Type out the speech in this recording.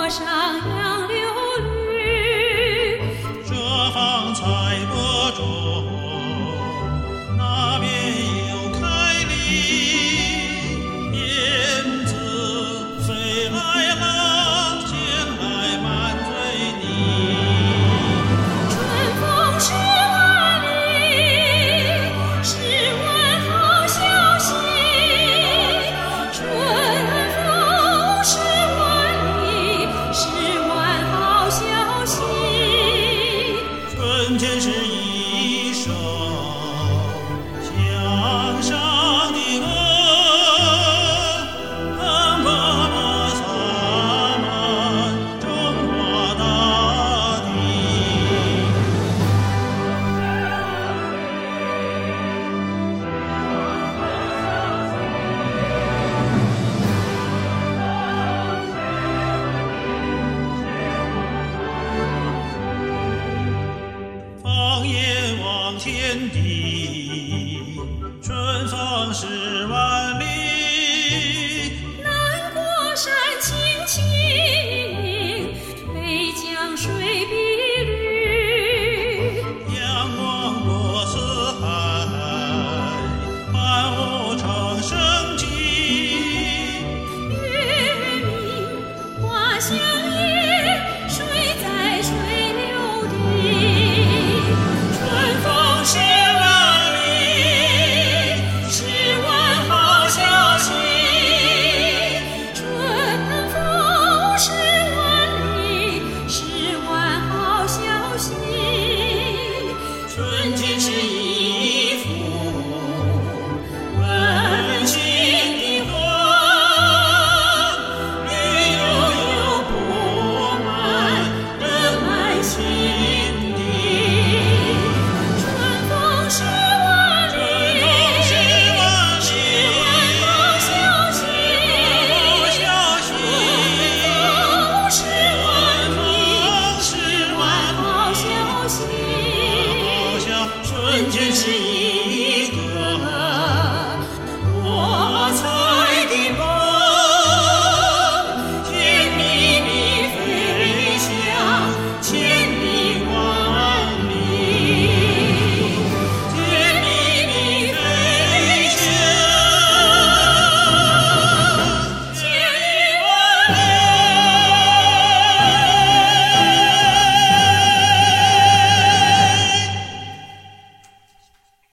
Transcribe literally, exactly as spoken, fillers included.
上杨柳绿。 这方采播种，那边又开梨。燕子飞来了，衔来满嘴泥。 春风十万里，十万好消息。春风十万里，十万好消息。 春天是一首向上的歌，让爸爸洒满中国大地。放眼望天地，春风十万里。 南国山青青，北江水碧绿。 阳光过四海，万物成生机。 月明花香夜